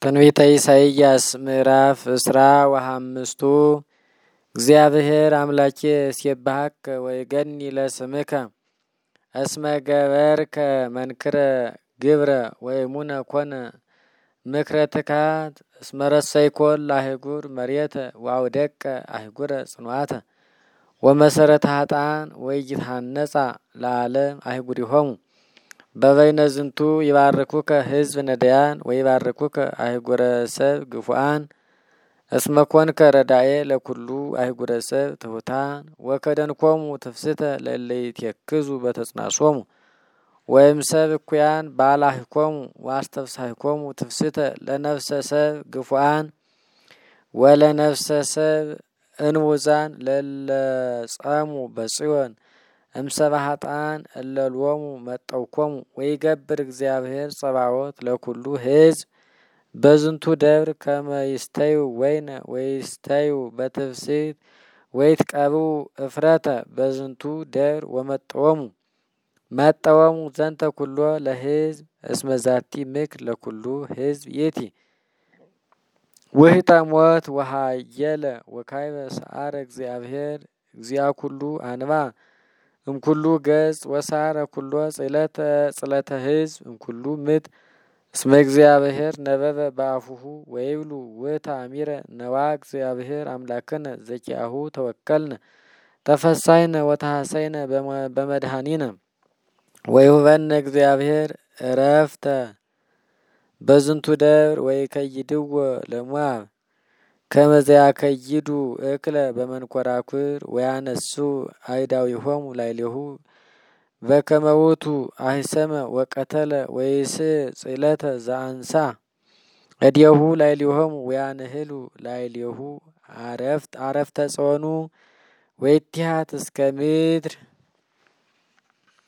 ትንቢተ ኢሳይያስ ምዕራፍ 25 እግዚአብሔር አምላኬ ሲባሃከ ወይገኒ ለስምከ እስመ ገበርከ መንክረ ግብረ ወይሙነ ኮነ ምክረ ትካት እስመ ረሰይኮ ለአህጉር መሬተ ወአውደቀ አህጉረ ጽኑዓተ ወመሰረተ ኃጥአን ወይትሃነጻ ለዓለም አህጉሪሆሙ በበይነ ዝንቱ ይባርኩከ ህዝብ ነዳያን ወይባርኩከ አህጉረ ሰብ ግፉአን እስመ ኮንከ ረዳኤ ለኩሉ አህጉረ ሰብ ትሑታን ወከደንኮሙ ትፍስተ ለለይትየክዙ በተጽናሶሙ ወይም ሰብ እኩያን ባላህኮሙ ዋስተፍሳህኮሙ ትፍስተ ለነፍሰ ሰብ ግፉአን ወለነፍሰ ሰብ እንውዛን ለለጸሙ በጽዮን እምሰባ ኃጥአን እለልዎሙ መጠውኮሙ ወይገብር እግዚአብሔር ጸባዖት ለኩሉ ህዝብ በዝንቱ ደብር ከመ ይስተዩ ወይነ ወይስተዩ በትፍስት ወይትቀብኡ እፍረተ በዝንቱ ደብር መጠወሙ ዘንተ ኩሎ ለህዝብ እስመ ዛቲ ምክር ለኩሉ ህዝብ ይእቲ ውህተ ሞት ወሃየለ ወካይበ ሰዓረ እግዚአብሔር እግዚአ ኩሉ አንባ እምኩሉ ገጽ ወሳረ ኩሎ ጽለተ ህዝብ እምኩሉ ምድር እስመ እግዚአብሔር ነበበ በአፉሁ ወይብሉ ወታሚረ ነዋ እግዚአብሔር አምላክነ ዘኪአሁ ተወከልነ ተፈሳይነ ወተሐሰይነ በመድኃኒነ ወይሁበነ እግዚአብሔር እረፍተ በዝንቱ ደብር ወይከይድዎ ለሞዓብ ከመዘያ ከይዱ እክለ በመንኮራኩር ወያነሱ አይዳዊሆሙ ላይሌሁ በከመ ውእቱ አህሰመ ወቀተለ ወይስ ጽለተ ዘአንሳ እዴሁ ላይሌሆሙ ወያንህሉ ላይሌሁ አረፍተ ጾኑ ወይትሃት እስከ ምድር